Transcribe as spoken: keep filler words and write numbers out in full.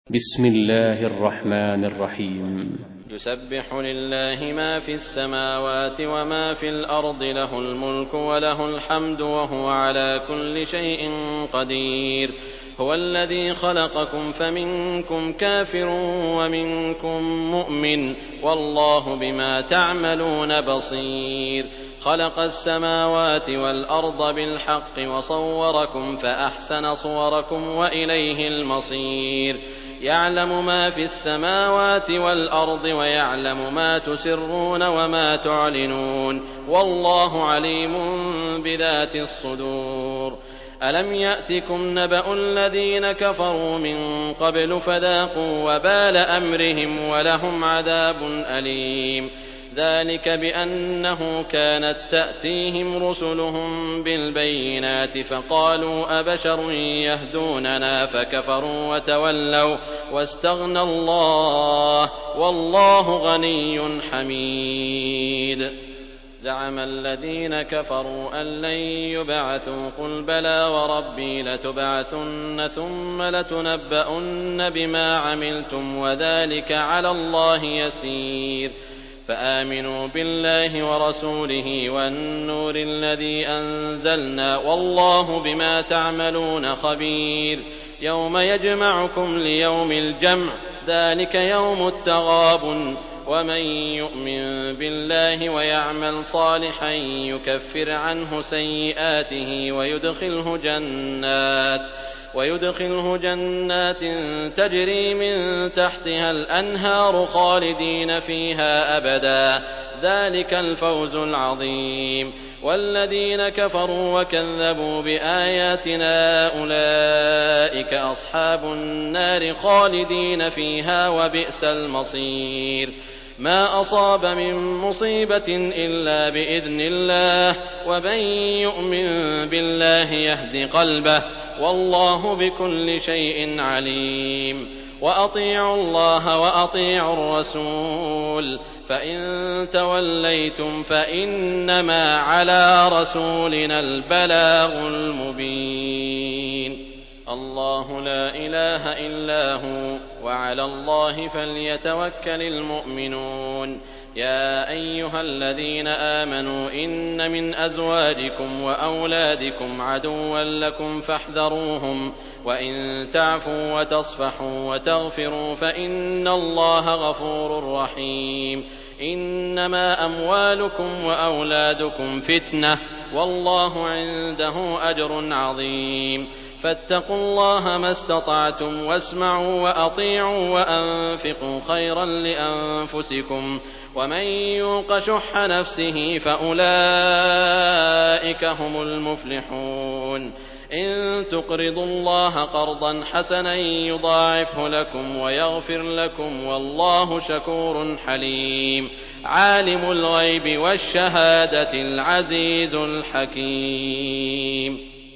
بسم الله الرحمن الرحيم. يسبح لله ما في السماوات وما في الأرض، له الملك وله الحمد وهو على كل شيء قدير. هو الذي خلقكم فمنكم كافر ومنكم مؤمن، والله بما تعملون بصير. خلق السماوات والأرض بالحق وصوركم فأحسن صوركم وإليه المصير. يعلم ما في السماوات والأرض ويعلم ما تسرون وما تعلنون، والله عليم بذات الصدور. ألم يأتكم نبأ الذين كفروا من قبل فذاقوا وبال أمرهم ولهم عذاب أليم. ذلك بأنه كانت تأتيهم رسلهم بالبينات فقالوا أبشر يهدوننا فكفروا وتولوا واستغنى الله والله غني حميد. زعم الذين كفروا أن لن يبعثوا، قل بلى وربي لتبعثن ثم لتنبؤن بما عملتم وذلك على الله يسير. فآمنوا بالله ورسوله والنور الذي أنزلنا، والله بما تعملون خبير. يوم يجمعكم ليوم الجمع، ذلك يوم التغابن. ومن يؤمن بالله ويعمل صالحا يكفر عنه سيئاته ويدخله جنات ويدخله جنات تجري من تحتها الأنهار خالدين فيها أبدا، ذلك الفوز العظيم. والذين كفروا وكذبوا بآياتنا أولئك أصحاب النار خالدين فيها وبئس المصير. ما أصاب من مصيبة إلا بإذن الله، ومن يؤمن بالله يهد قلبه، والله بكل شيء عليم. وأطيعوا الله وأطيعوا الرسول، فإن توليتم فإنما على رسولنا البلاغ المبين. الله لا إله إلا هو، وعلى الله فليتوكل المؤمنون. يا أيها الذين آمنوا إن من أزواجكم وأولادكم عدوا لكم فاحذروهم، وإن تعفوا وتصفحوا وتغفروا فإن الله غفور رحيم. إنما أموالكم وأولادكم فتنة، والله عنده أجر عظيم. فاتقوا الله ما استطعتم واسمعوا وأطيعوا وأنفقوا خيرا لأنفسكم، ومن يوق شح نفسه فأولئك هم المفلحون. إن تقرضوا الله قرضا حسنا يضاعفه لكم ويغفر لكم، والله شكور حليم. عالم الغيب والشهادة العزيز الحكيم.